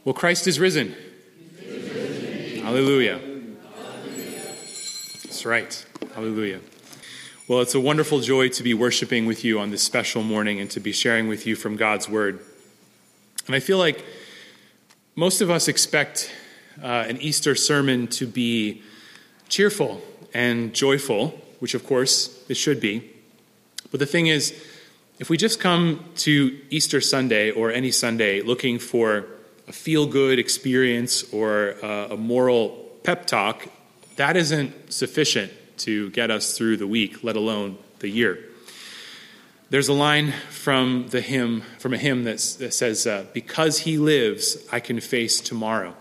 Well, Christ is risen. Hallelujah. That's right. Hallelujah. Well, it's a wonderful joy to be worshiping with you on this special morning and to be sharing with you from God's Word. And I feel like most of us expect an Easter sermon to be cheerful and joyful, which of course it should be. But the thing is, if we just come to Easter Sunday or any Sunday looking for a feel-good experience or a moral pep talk, that isn't sufficient to get us through the week, let alone the year. There's a line from a hymn that says, "Because he lives, I can face tomorrow."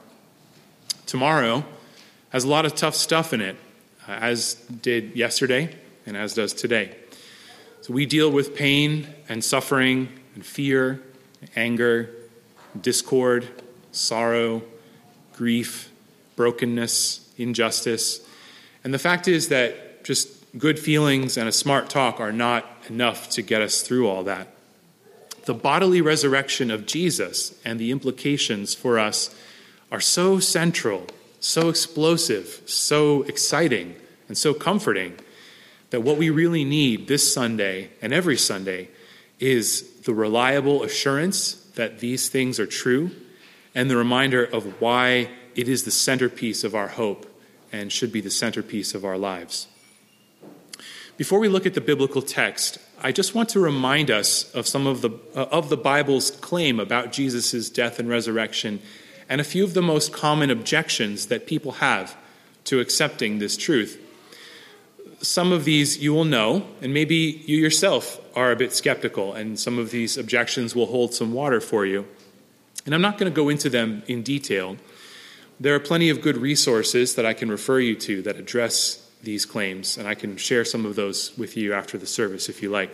Tomorrow has a lot of tough stuff in it, as did yesterday and as does today. So we deal with pain and suffering and fear, anger, discord, sorrow, grief, brokenness, injustice. And the fact is that just good feelings and a smart talk are not enough to get us through all that. The bodily resurrection of Jesus and the implications for us are so central, so explosive, so exciting, and so comforting that what we really need this Sunday and every Sunday is the reliable assurance that these things are true and the reminder of why it is the centerpiece of our hope and should be the centerpiece of our lives. Before we look at the biblical text, I just want to remind us of some of the Bible's claim about Jesus' death and resurrection and a few of the most common objections that people have to accepting this truth. Some of these you will know, and maybe you yourself are a bit skeptical, and some of these objections will hold some water for you. And I'm not going to go into them in detail. There are plenty of good resources that I can refer you to that address these claims, and I can share some of those with you after the service if you like.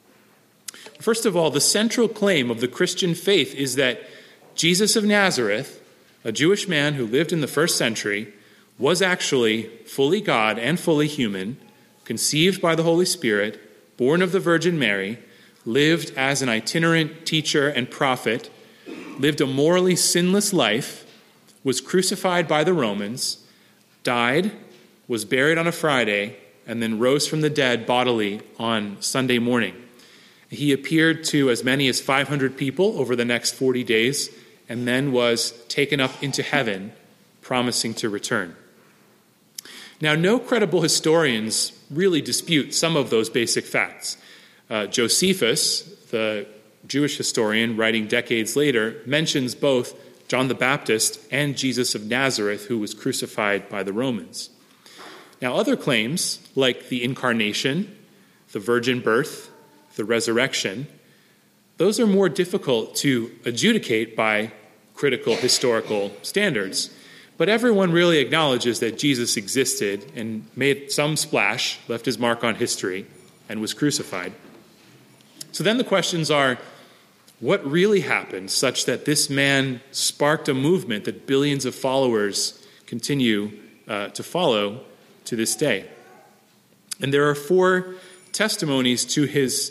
First of all, the central claim of the Christian faith is that Jesus of Nazareth, a Jewish man who lived in the first century, was actually fully God and fully human, conceived by the Holy Spirit, born of the Virgin Mary, lived as an itinerant teacher and prophet, lived a morally sinless life, was crucified by the Romans, died, was buried on a Friday, and then rose from the dead bodily on Sunday morning. He appeared to as many as 500 people over the next 40 days, and then was taken up into heaven, promising to return. Now, no credible historians really dispute some of those basic facts. Josephus, the Jewish historian writing decades later, mentions both John the Baptist and Jesus of Nazareth, who was crucified by the Romans. Now, other claims, like the incarnation, the virgin birth, the resurrection, those are more difficult to adjudicate by critical historical standards. But everyone really acknowledges that Jesus existed and made some splash, left his mark on history, and was crucified. So then the questions are, what really happened such that this man sparked a movement that billions of followers continue to follow to this day? And there are the four testimonies to his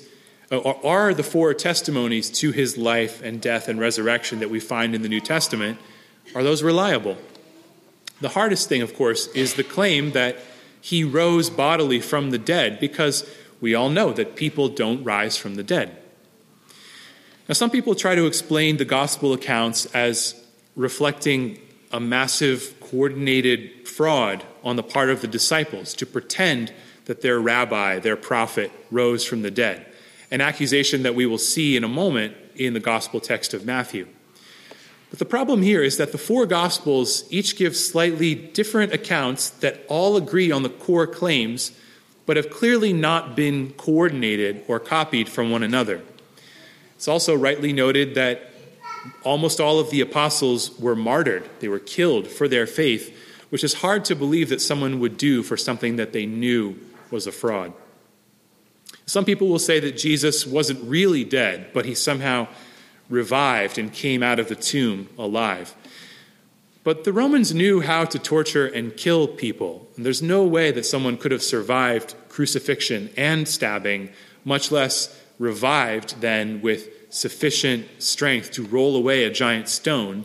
life and death and resurrection that we find in the New Testament. Are those reliable? The hardest thing, of course, is the claim that he rose bodily from the dead, because we all know that people don't rise from the dead. Now, some people try to explain the gospel accounts as reflecting a massive coordinated fraud on the part of the disciples to pretend that their rabbi, their prophet, rose from the dead, an accusation that we will see in a moment in the gospel text of Matthew. But the problem here is that the four Gospels each give slightly different accounts that all agree on the core claims, but have clearly not been coordinated or copied from one another. It's also rightly noted that almost all of the apostles were martyred. They were killed for their faith, which is hard to believe that someone would do for something that they knew was a fraud. Some people will say that Jesus wasn't really dead, but he somehow revived and came out of the tomb alive. But the Romans knew how to torture and kill people, and there's no way that someone could have survived crucifixion and stabbing, much less revived then with sufficient strength to roll away a giant stone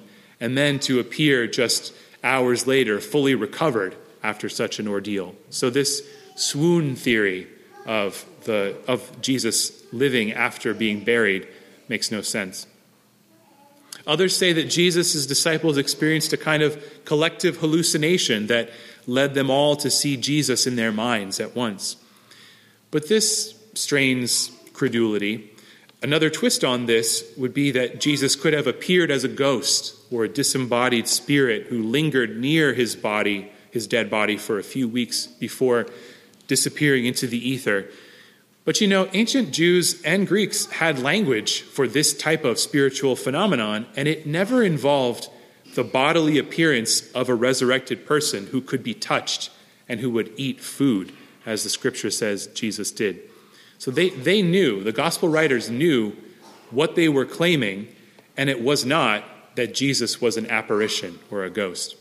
and then to appear just hours later, fully recovered after such an ordeal. So this swoon theory of Jesus living after being buried makes no sense. Others say that Jesus' disciples experienced a kind of collective hallucination that led them all to see Jesus in their minds at once. But this strains credulity. Another twist on this would be that Jesus could have appeared as a ghost or a disembodied spirit who lingered near his body, his dead body, for a few weeks before disappearing into the ether. But ancient Jews and Greeks had language for this type of spiritual phenomenon, and it never involved the bodily appearance of a resurrected person who could be touched and who would eat food, as the scripture says Jesus did. So they knew, the gospel writers knew what they were claiming, and it was not that Jesus was an apparition or a ghost.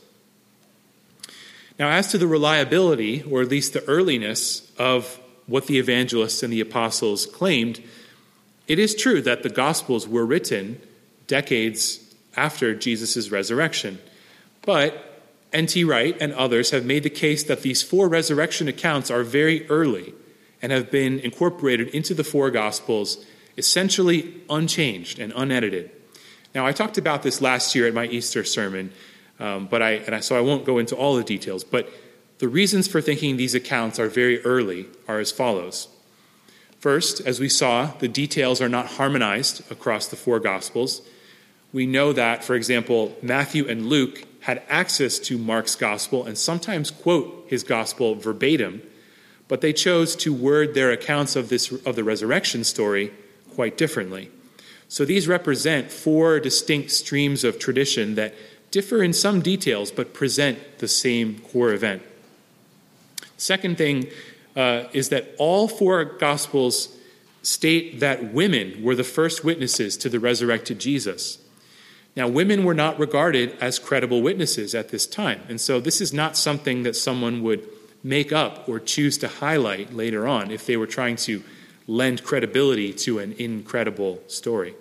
Now, as to the reliability, or at least the earliness, of what the evangelists and the apostles claimed, it is true that the Gospels were written decades after Jesus' resurrection. But N.T. Wright and others have made the case that these 4 resurrection accounts are very early and have been incorporated into the 4 Gospels, essentially unchanged and unedited. Now, I talked about this last year at my Easter sermon, so I won't go into all the details, but the reasons for thinking these accounts are very early are as follows. First, as we saw, the details are not harmonized across the 4 Gospels. We know that, for example, Matthew and Luke had access to Mark's Gospel and sometimes quote his Gospel verbatim, but they chose to word their accounts of the resurrection story quite differently. So these represent 4 distinct streams of tradition that differ in some details but present the same core event. Second thing is that all 4 Gospels state that women were the first witnesses to the resurrected Jesus. Now, women were not regarded as credible witnesses at this time, and so this is not something that someone would make up or choose to highlight later on if they were trying to lend credibility to an incredible story.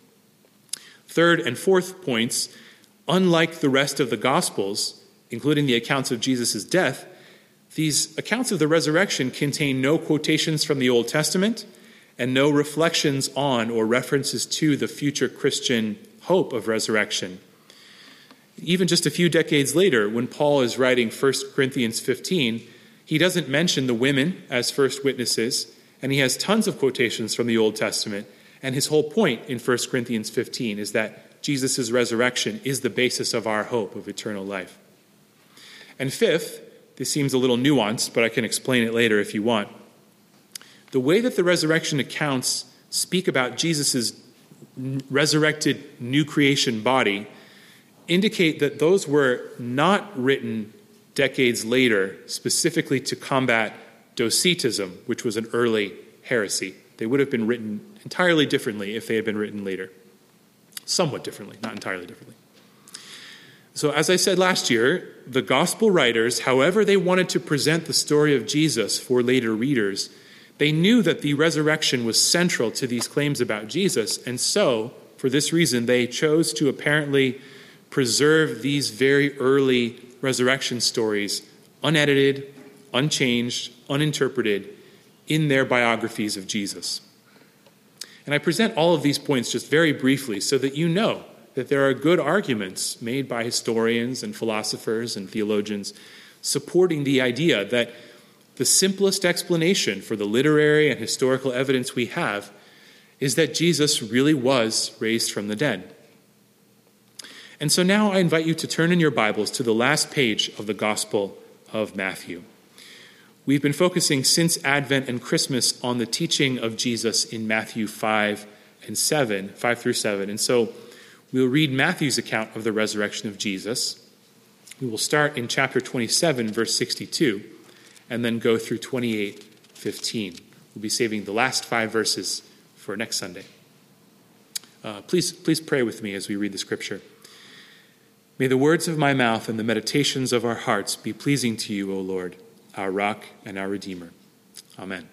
Third and fourth points, unlike the rest of the Gospels, including the accounts of Jesus' death, these accounts of the resurrection contain no quotations from the Old Testament and no reflections on or references to the future Christian hope of resurrection. Even just a few decades later, when Paul is writing 1 Corinthians 15, he doesn't mention the women as first witnesses, and he has tons of quotations from the Old Testament, and his whole point in 1 Corinthians 15 is that Jesus' resurrection is the basis of our hope of eternal life. And fifth, this seems a little nuanced, but I can explain it later if you want. The way that the resurrection accounts speak about Jesus' resurrected new creation body indicate that those were not written decades later specifically to combat Docetism, which was an early heresy. They would have been written entirely differently if they had been written later. Somewhat differently, not entirely differently. So as I said last year, the gospel writers, however they wanted to present the story of Jesus for later readers, they knew that the resurrection was central to these claims about Jesus, and so, for this reason, they chose to apparently preserve these very early resurrection stories unedited, unchanged, uninterpreted in their biographies of Jesus. And I present all of these points just very briefly so that you know that there are good arguments made by historians and philosophers and theologians supporting the idea that the simplest explanation for the literary and historical evidence we have is that Jesus really was raised from the dead. And so now I invite you to turn in your Bibles to the last page of the Gospel of Matthew. We've been focusing since Advent and Christmas on the teaching of Jesus in Matthew 5 through 7. And so we'll read Matthew's account of the resurrection of Jesus. We will start in chapter 27, verse 62, and then go through 28:15. We'll be saving the last 5 verses for next Sunday. Please pray with me as we read the scripture. May the words of my mouth and the meditations of our hearts be pleasing to you, O Lord, our rock and our Redeemer. Amen.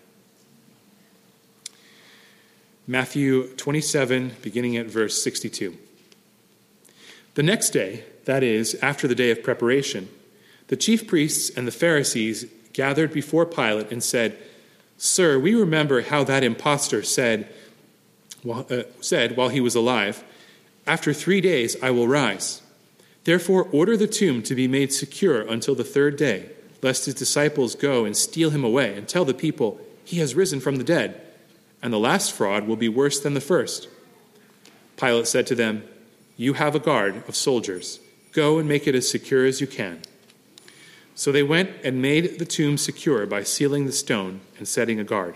Matthew 27, beginning at verse 62. The next day, that is, after the day of preparation, the chief priests and the Pharisees gathered before Pilate and said, "Sir, we remember how that impostor said while he was alive, 'After 3 days I will rise.' Therefore order the tomb to be made secure until the 3rd day, lest his disciples go and steal him away and tell the people, 'He has risen from the dead,' and the last fraud will be worse than the first." Pilate said to them, "You have a guard of soldiers. Go and make it as secure as you can." So they went and made the tomb secure by sealing the stone and setting a guard.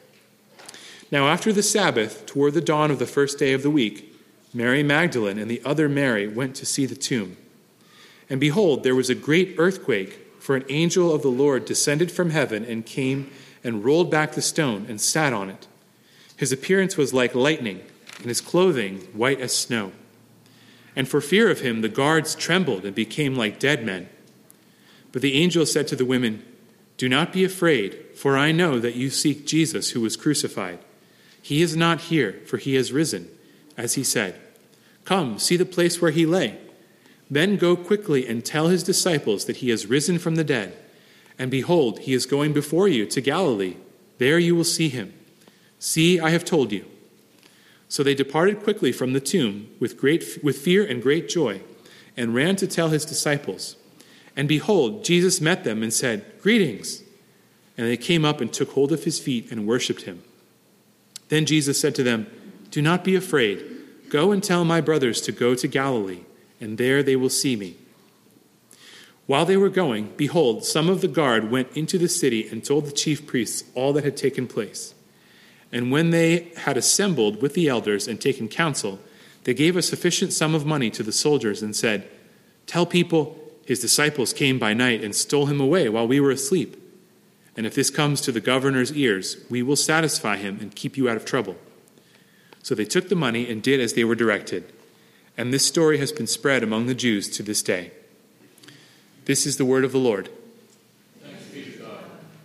Now after the Sabbath, toward the dawn of the 1st day of the week, Mary Magdalene and the other Mary went to see the tomb. And behold, there was a great earthquake, for an angel of the Lord descended from heaven and came and rolled back the stone and sat on it. His appearance was like lightning, and his clothing white as snow. And for fear of him, the guards trembled and became like dead men. But the angel said to the women, "Do not be afraid, for I know that you seek Jesus who was crucified. He is not here, for he has risen, as he said. Come, see the place where he lay. Then go quickly and tell his disciples that he has risen from the dead. And behold, he is going before you to Galilee. There you will see him. See, I have told you." So they departed quickly from the tomb with fear and great joy, and ran to tell his disciples. And behold, Jesus met them and said, "Greetings." And they came up and took hold of his feet and worshipped him. Then Jesus said to them, "Do not be afraid. Go and tell my brothers to go to Galilee, and there they will see me." While they were going, behold, some of the guard went into the city and told the chief priests all that had taken place. And when they had assembled with the elders and taken counsel, they gave a sufficient sum of money to the soldiers and said, "Tell people, his disciples came by night and stole him away while we were asleep. And if this comes to the governor's ears, we will satisfy him and keep you out of trouble." So they took the money and did as they were directed. And this story has been spread among the Jews to this day. This is the word of the Lord. Thanks be to God.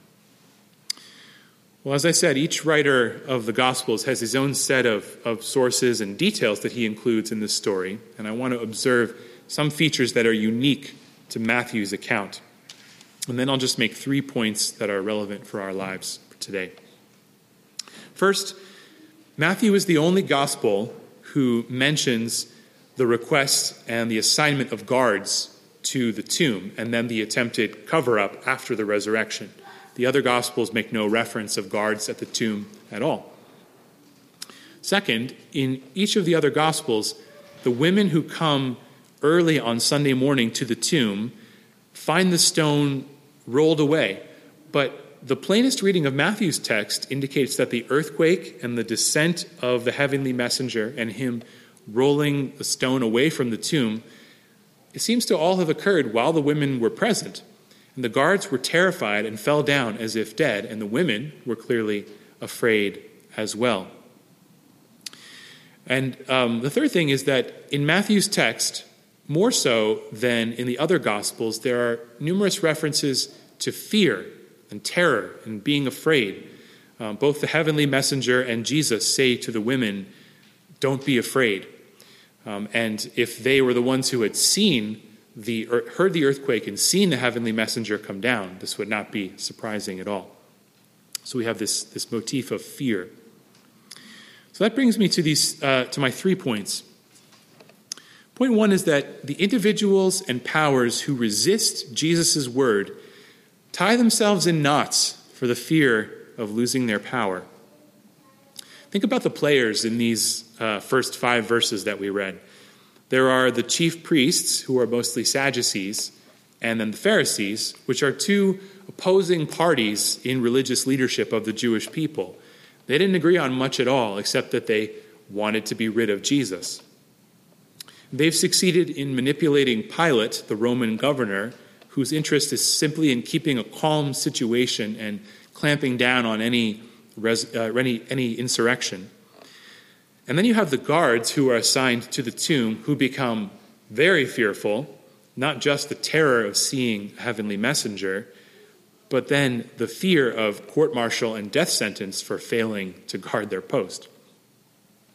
Well, as I said, each writer of the Gospels has his own set of sources and details that he includes in this story, and I want to observe some features that are unique to Matthew's account. And then I'll just make 3 points that are relevant for our lives today. First, Matthew is the only gospel who mentions the request and the assignment of guards to the tomb, and then the attempted cover-up after the resurrection. The other Gospels make no reference of guards at the tomb at all. Second, in each of the other Gospels, the women who come early on Sunday morning to the tomb find the stone rolled away. But the plainest reading of Matthew's text indicates that the earthquake and the descent of the heavenly messenger and him rolling the stone away from the tomb, it seems to all have occurred while the women were present. And the guards were terrified and fell down as if dead, and the women were clearly afraid as well. And the third thing is that in Matthew's text, more so than in the other Gospels, there are numerous references to fear and terror and being afraid. Both the heavenly messenger and Jesus say to the women, "Don't be afraid." And if they were the ones who had heard the earthquake and seen the heavenly messenger come down, this would not be surprising at all. So we have this motif of fear. So that brings me to my 3 points. Point one is that the individuals and powers who resist Jesus' word tie themselves in knots for the fear of losing their power. Think about the players in these first 5 verses that we read. There are the chief priests, who are mostly Sadducees, and then the Pharisees, which are 2 opposing parties in religious leadership of the Jewish people. They didn't agree on much at all, except that they wanted to be rid of Jesus. They've succeeded in manipulating Pilate, the Roman governor, whose interest is simply in keeping a calm situation and clamping down on any insurrection. And then you have the guards who are assigned to the tomb, who become very fearful, not just the terror of seeing a heavenly messenger, but then the fear of court-martial and death sentence for failing to guard their post.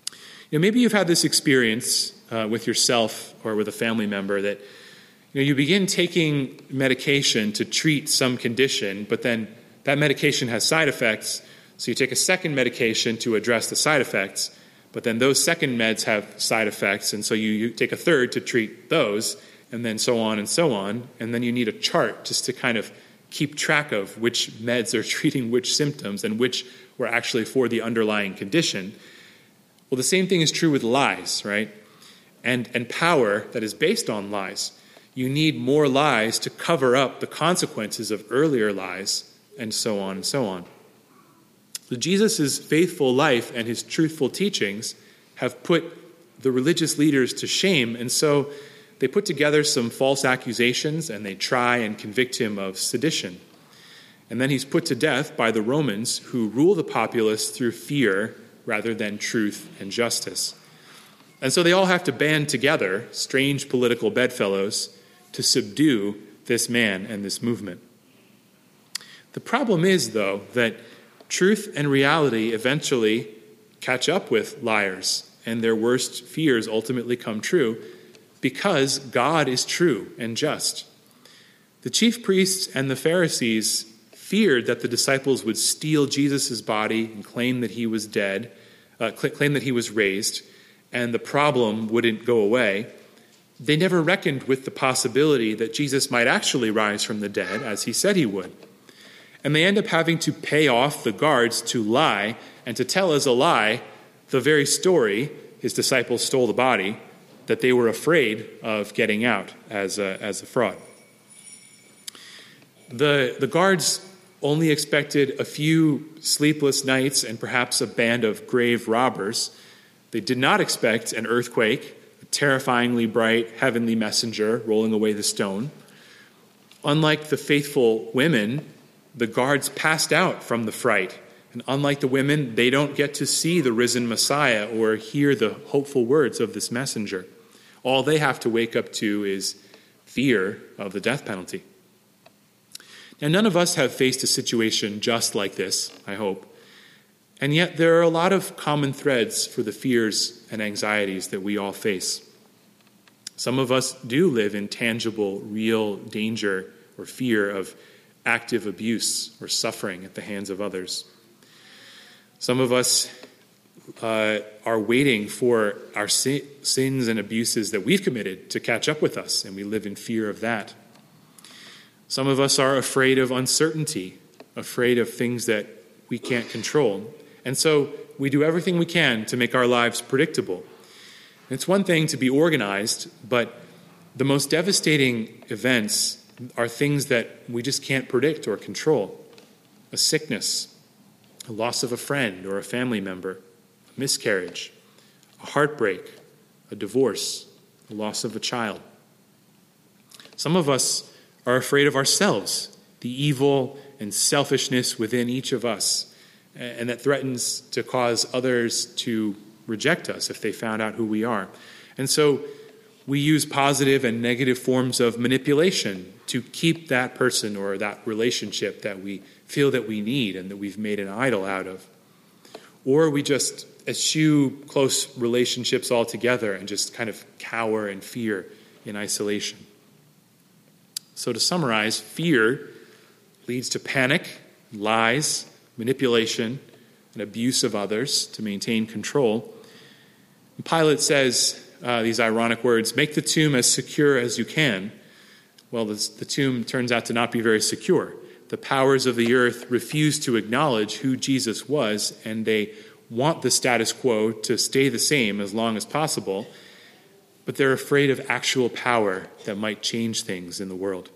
Maybe you've had this experience with yourself or with a family member that you begin taking medication to treat some condition, but then that medication has side effects, so you take a second medication to address the side effects, but then those second meds have side effects, and so you take a third to treat those, and then so on, and then you need a chart just to kind of keep track of which meds are treating which symptoms and which were actually for the underlying condition. Well, the same thing is true with lies, right? And power that is based on lies. You need more lies to cover up the consequences of earlier lies, and so on and so on. So Jesus' faithful life and his truthful teachings have put the religious leaders to shame, and so they put together some false accusations and they try and convict him of sedition. And then he's put to death by the Romans, who rule the populace through fear rather than truth and justice. And so they all have to band together, strange political bedfellows, to subdue this man and this movement. The problem is, though, that truth and reality eventually catch up with liars, and their worst fears ultimately come true because God is true and just. The chief priests and the Pharisees feared that the disciples would steal Jesus' body and claim that he was dead, claim that he was raised, and the problem wouldn't go away. They never reckoned with the possibility that Jesus might actually rise from the dead, as he said he would. And they end up having to pay off the guards to lie and to tell as a lie the very story, his disciples stole the body, that they were afraid of getting out as a fraud. The guards only expected a few sleepless nights and perhaps a band of grave robbers. They did not expect an earthquake, a terrifyingly bright heavenly messenger rolling away the stone. Unlike the faithful women, the guards passed out from the fright. And unlike the women, they don't get to see the risen Messiah or hear the hopeful words of this messenger. All they have to wake up to is fear of the death penalty. Now, none of us have faced a situation just like this, I hope. And yet there are a lot of common threads for the fears and anxieties that we all face. Some of us do live in tangible, real danger or fear of active abuse or suffering at the hands of others. Some of us are waiting for our sins and abuses that we've committed to catch up with us, and we live in fear of that. Some of us are afraid of uncertainty, afraid of things that we can't control. And so we do everything we can to make our lives predictable. It's one thing to be organized, but the most devastating events are things that we just can't predict or control. A sickness, a loss of a friend or a family member, a miscarriage, a heartbreak, a divorce, the loss of a child. Some of us are afraid of ourselves, the evil and selfishness within each of us, and that threatens to cause others to reject us if they found out who we are. And so we use positive and negative forms of manipulation to keep that person or that relationship that we feel that we need and that we've made an idol out of. Or we just eschew close relationships altogether and just kind of cower in fear in isolation. So to summarize, fear leads to panic, lies, manipulation, and abuse of others to maintain control. And Pilate says these ironic words, "Make the tomb as secure as you can." Well, the tomb turns out to not be very secure. The powers of the earth refuse to acknowledge who Jesus was, and they want the status quo to stay the same as long as possible, but they're afraid of actual power that might change things in the world.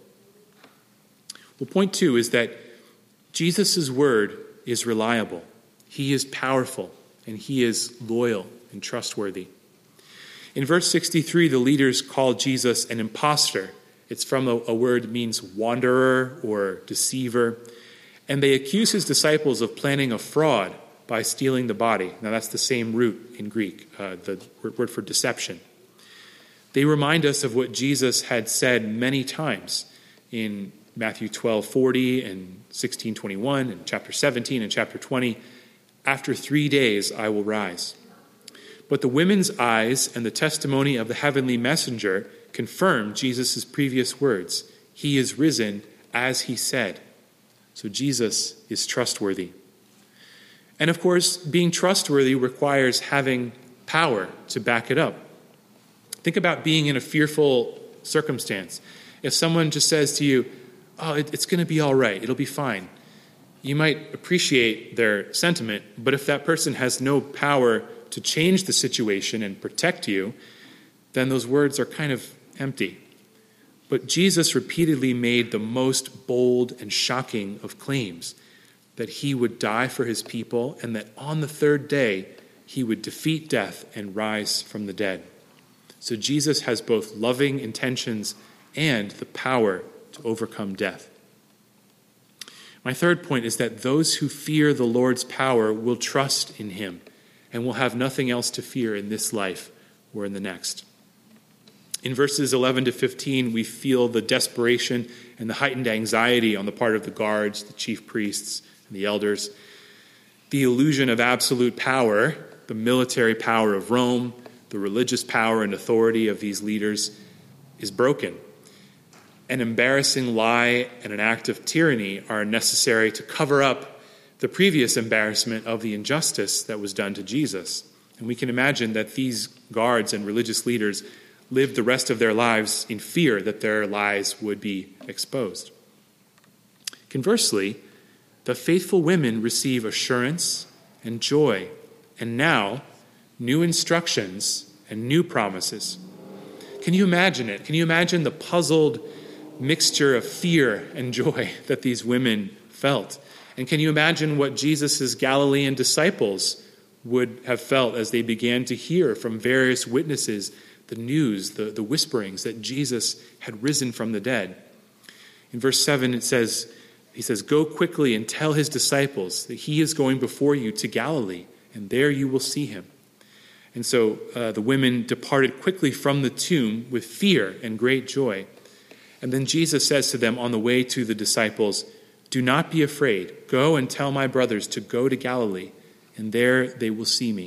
Well, point 2 is that Jesus' word is reliable. He is powerful, and he is loyal and trustworthy. In verse 63, the leaders call Jesus an impostor. It's from a word that means wanderer or deceiver. And they accuse his disciples of planning a fraud by stealing the body. Now, that's the same root in Greek, the word for deception. They remind us of what Jesus had said many times in Matthew 12:40 and 16:21 and chapter 17 and chapter 20. After 3 days, I will rise. But the women's eyes and the testimony of the heavenly messenger confirmed Jesus' previous words. He is risen as he said. So Jesus is trustworthy. And of course, being trustworthy requires having power to back it up. Think about being in a fearful circumstance. If someone just says to you, "Oh, it's going to be all right, it'll be fine," you might appreciate their sentiment, but if that person has no power to change the situation and protect you, then those words are kind of empty. But Jesus repeatedly made the most bold and shocking of claims, that he would die for his people and that on the third day he would defeat death and rise from the dead. So Jesus has both loving intentions and the power to overcome death. My third point is that those who fear the Lord's power will trust in him and will have nothing else to fear in this life or in the next. In verses 11 to 15, we feel the desperation and the heightened anxiety on the part of the guards, the chief priests, and the elders. The illusion of absolute power, the military power of Rome, the religious power and authority of these leaders is broken. An embarrassing lie and an act of tyranny are necessary to cover up the previous embarrassment of the injustice that was done to Jesus. And we can imagine that these guards and religious leaders lived the rest of their lives in fear that their lies would be exposed. Conversely, the faithful women receive assurance and joy, and now new instructions and new promises. Can you imagine it? Can you imagine the puzzled mixture of fear and joy that these women felt? And can you imagine what Jesus' Galilean disciples would have felt as they began to hear from various witnesses the news, the whisperings that Jesus had risen from the dead? In verse 7, he says, "Go quickly and tell his disciples that he is going before you to Galilee, and there you will see him." And so the women departed quickly from the tomb with fear and great joy. And then Jesus says to them on the way to the disciples, "Do not be afraid. Go and tell my brothers to go to Galilee, and there they will see me."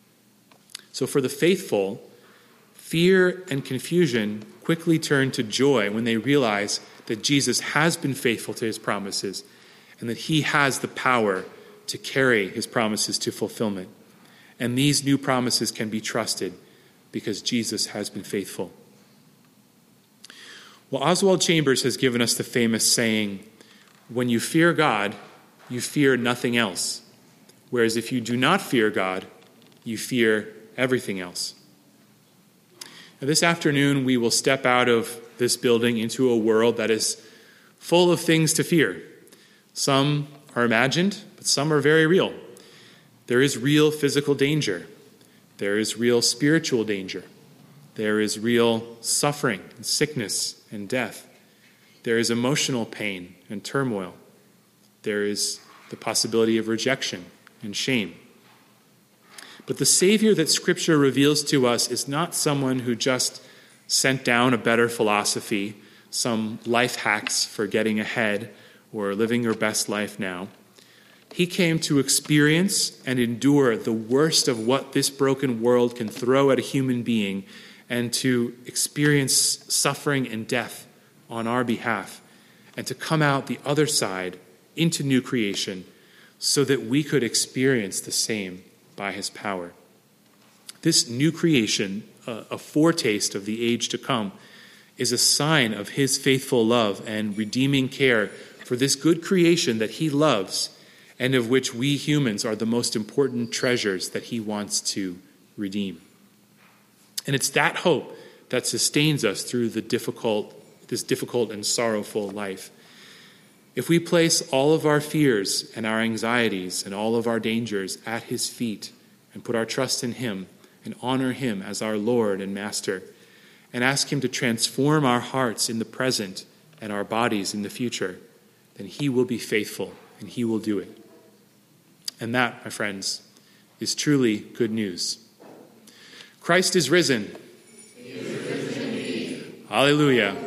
So for the faithful, fear and confusion quickly turn to joy when they realize that Jesus has been faithful to his promises and that he has the power to carry his promises to fulfillment. And these new promises can be trusted because Jesus has been faithful. Well, Oswald Chambers has given us the famous saying, "When you fear God, you fear nothing else. Whereas if you do not fear God, you fear everything else." Now, this afternoon, we will step out of this building into a world that is full of things to fear. Some are imagined, but some are very real. There is real physical danger. There is real spiritual danger. There is real suffering and sickness and death. There is emotional pain and turmoil. There is the possibility of rejection and shame. But the Savior that Scripture reveals to us is not someone who just sent down a better philosophy, some life hacks for getting ahead or living your best life now. He came to experience and endure the worst of what this broken world can throw at a human being and to experience suffering and death on our behalf and to come out the other side into new creation so that we could experience the same by his power. This new creation, a foretaste of the age to come, is a sign of his faithful love and redeeming care for this good creation that he loves and of which we humans are the most important treasures that he wants to redeem. And it's that hope that sustains us through this difficult and sorrowful life. If we place all of our fears and our anxieties and all of our dangers at his feet and put our trust in him and honor him as our Lord and Master and ask him to transform our hearts in the present and our bodies in the future, then he will be faithful and he will do it. And that, my friends, is truly good news. Christ is risen. He is risen indeed. Hallelujah.